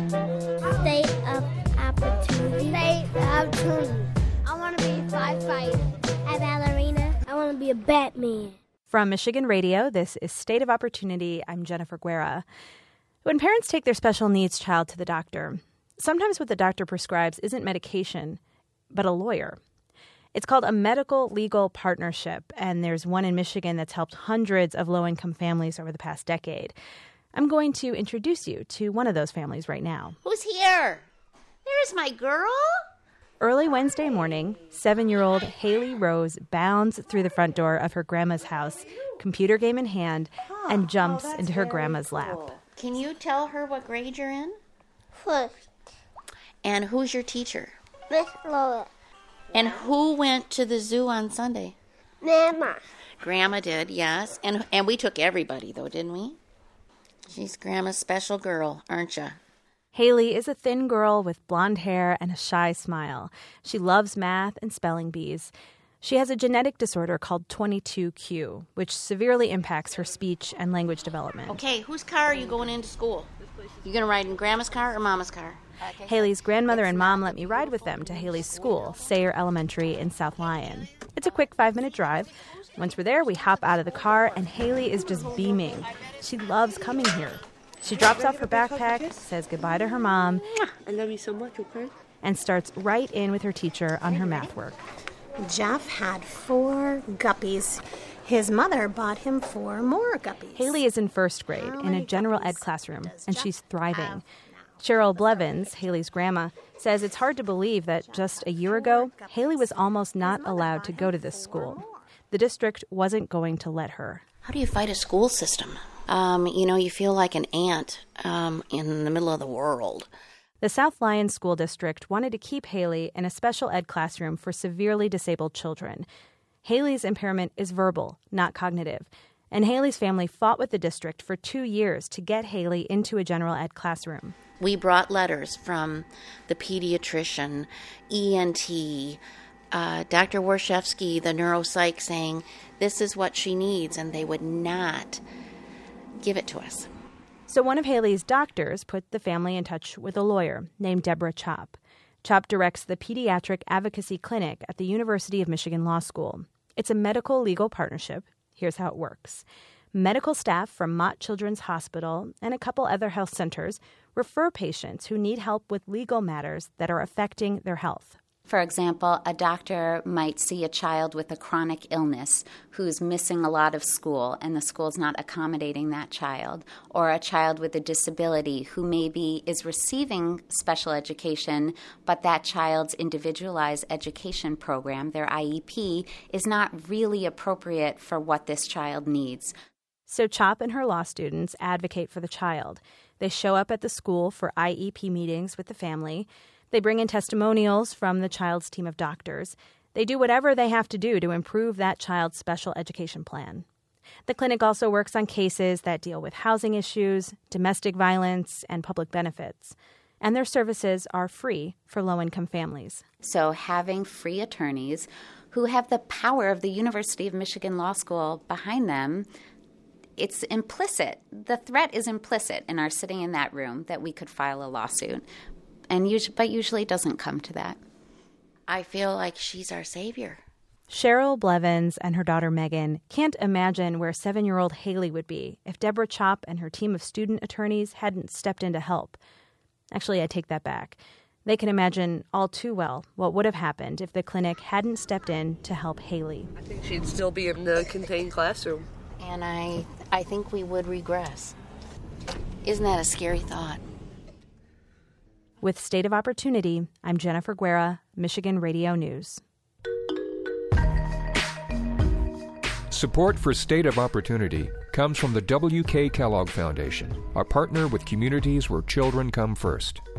State of opportunity. State of opportunity. I want to be a firefighter. A ballerina. I want to be a Batman. From Michigan Radio, this is State of Opportunity. I'm Jennifer Guerra. When parents take their special needs child to the doctor, sometimes what the doctor prescribes isn't medication, but a lawyer. It's called a medical legal partnership, and there's one in Michigan that's helped hundreds of low-income families over the past decade. I'm going to introduce you to one of those families right now. Who's here? There's my girl. Early Wednesday morning, 7-year-old Haley Rose bounds through the front door of her grandma's house, computer game in hand, and jumps into her grandma's lap. Can you tell her what grade you're in? First. And who's your teacher? Miss Laura. And who went to the zoo on Sunday? Grandma. Grandma did, yes. And we took everybody, though, didn't we? She's Grandma's special girl, aren't you? Haley is a thin girl with blonde hair and a shy smile. She loves math and spelling bees. She has a genetic disorder called 22q, which severely impacts her speech and language development. Okay, whose car are you going into school? You going to ride in Grandma's car or Mama's car? Haley's grandmother and mom let me ride with them to Haley's school, Sayre Elementary in South Lyon. It's a quick 5-minute drive. Once we're there, we hop out of the car, and Haley is just beaming. She loves coming here. She drops off her backpack, says goodbye to her mom, I love you so much, okay? and starts right in with her teacher on her math work. Jeff had 4 guppies. His mother bought him 4 more guppies. Haley is in first grade in a general ed classroom, and she's thriving. Cheryl Blevins, Haley's grandma, says it's hard to believe that just a year ago, Haley was almost not allowed to go to this school. The district wasn't going to let her. How do you fight a school system? You feel like an ant in the middle of the world. The South Lyon School District wanted to keep Haley in a special ed classroom for severely disabled children. Haley's impairment is verbal, not cognitive, and Haley's family fought with the district for 2 years to get Haley into a general ed classroom. We brought letters from the pediatrician, ENT, Dr. Warshevsky, the neuropsych, saying this is what she needs, and they would not give it to us. So one of Haley's doctors put the family in touch with a lawyer named Deborah Chop. Chop directs the Pediatric Advocacy Clinic at the University of Michigan Law School. It's a medical legal partnership. Here's how it works. Medical staff from Mott Children's Hospital and a couple other health centers refer patients who need help with legal matters that are affecting their health. For example, a doctor might see a child with a chronic illness who's missing a lot of school and the school's not accommodating that child, or a child with a disability who maybe is receiving special education, but that child's individualized education program, their IEP, is not really appropriate for what this child needs. So Chop and her law students advocate for the child. They show up at the school for IEP meetings with the family. They bring in testimonials from the child's team of doctors. They do whatever they have to do to improve that child's special education plan. The clinic also works on cases that deal with housing issues, domestic violence, and public benefits. And their services are free for low-income families. So having free attorneys who have the power of the University of Michigan Law School behind them, it's implicit. The threat is implicit in our sitting in that room that we could file a lawsuit. But usually it doesn't come to that. I feel like she's our savior. Cheryl Blevins and her daughter Megan can't imagine where 7-year-old Haley would be if Deborah Chop and her team of student attorneys hadn't stepped in to help. Actually, I take that back. They can imagine all too well what would have happened if the clinic hadn't stepped in to help Haley. I think she'd still be in the contained classroom. And I think we would regress. Isn't that a scary thought? With State of Opportunity, I'm Jennifer Guerra, Michigan Radio News. Support for State of Opportunity comes from the W.K. Kellogg Foundation, a partner with communities where children come first.